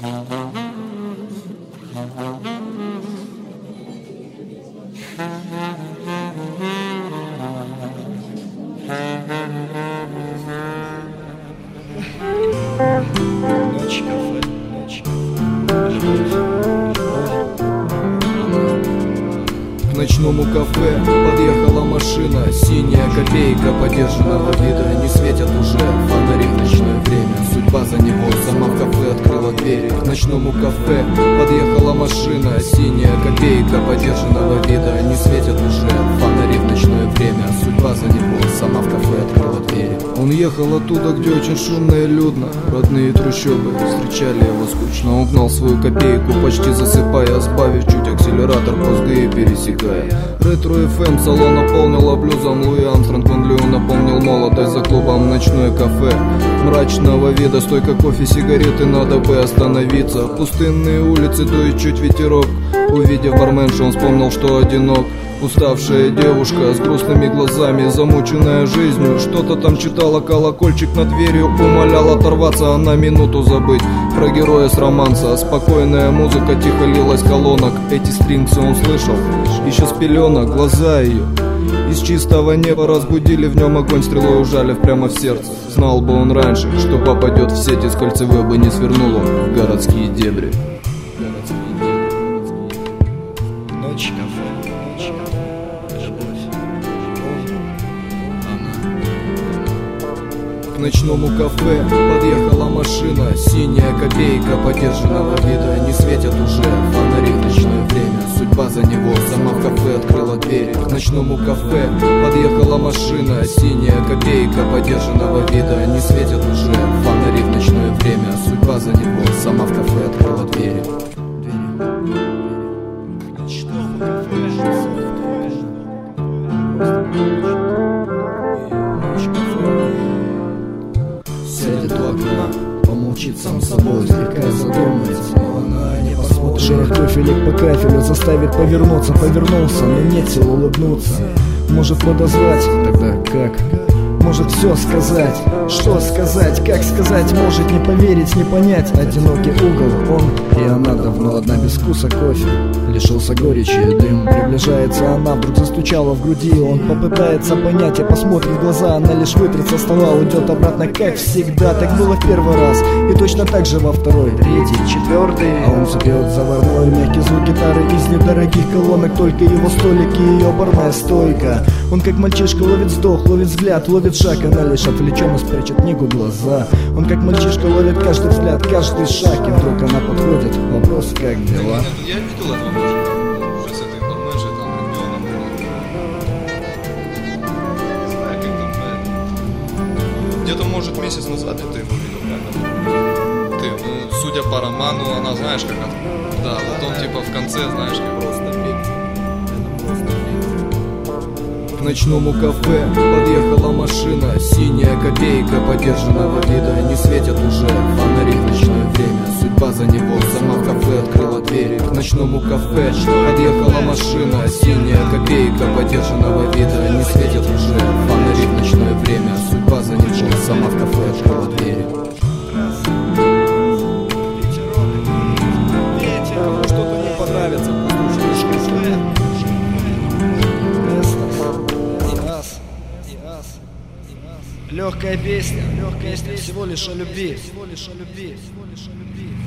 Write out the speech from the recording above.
К ночному кафе подъехала машина, синяя копейка подержанного вида. Не светят уже фонари в ночное время, судьба за него сама в кафе открыла двери. К ночному кафе подъехала машина, синяя копейка подержанного вида. Не светят уже фонари в ночное время, судьба за него сама в кафе открыла двери. Он ехал оттуда, где очень шумно и людно, родные трущобы встречали его скучно. Он гнал свою копейку, почти засыпая, сбавив чуть акселератор, мозги пересекая. Ретро FM салон наполнила блюзом, Луи Армстронг Ван Лю напомнил молодость за клубом. Ночное кафе мрачного вида, стойка кофе, сигареты, надо бы остановиться. Пустынные улицы, дует чуть ветерок. Увидев барменшу, он вспомнил, что одинок. Уставшая девушка с грустными глазами, замученная жизнью, что-то там читала, колокольчик над дверью умолял оторваться, а на минуту забыть про героя с романса. Спокойная музыка тихо лилась колонок, эти стрингсы он слышал еще с пеленок. Глаза ее из чистого неба разбудили в нем огонь, стрелой ужалив прямо в сердце. Знал бы он раньше, что попадет в сеть, из кольцевой бы не свернул он в городские дебри. Ночь кафе, любовь, она. К ночному кафе подъехала машина, синяя копейка подержанного вида. Не светят уже фонари в ночное время, судьба за него сама в кафе открыла двери. К ночному кафе подъехала машина, синяя копейка подержанного вида. Не светят уже фонари в ночное время, судьба за него сама в кафе открыла двери. Сядет у окна, помолчит сам собой, слегка задумается, но она не посмотрит. Шорох туфелек по кафелю заставит повернуться. Повернулся, но нет сил улыбнуться. Может подозвать, тогда как? Может все сказать, что сказать, как сказать? Может не поверить, не понять. Одинокий угол, он и она давно одна, без вкуса кофе. Лишился горечи, дым, приближается она, вдруг застучала в груди. Он попытается понять, а посмотрит в глаза. Она лишь вытрет со стола, уйдет обратно, как всегда. Так было в первый раз, и точно так же во второй, третий, четвертый. А он запьет заварной, мягкий звук гитары из недорогих колонок. Только его столик и ее барная стойка. Он как мальчишка ловит вздох, ловит взгляд, ловит шаг. Она лишь отвлеченно спрячет книгу глаза. Он как мальчишка ловит каждый взгляд, каждый шаг. И вдруг она подходит, вопрос, как дела? Я видел этого мужика, уже с этой барменшей, там, ребенок. Не знаю, как там, блядь. Где-то, может, месяц назад это его видел, правильно? Ты, ну, судя по роману, она, знаешь, как это. Да, вот он, типа, в конце, знаешь, как просто пить. К ночному кафе подъехала машина, синяя копейка подержанного вида. Не светят уже фонари в ночное время, судьба за него сама в кафе открыла двери. К ночному кафе подъехала машина, синяя копейка подержанного вида. Не светят уже фонари в ночное время, судьба за него сама в кафе открыла двери. Кому что-то не понравится, легкая песня, всего лишь о любви.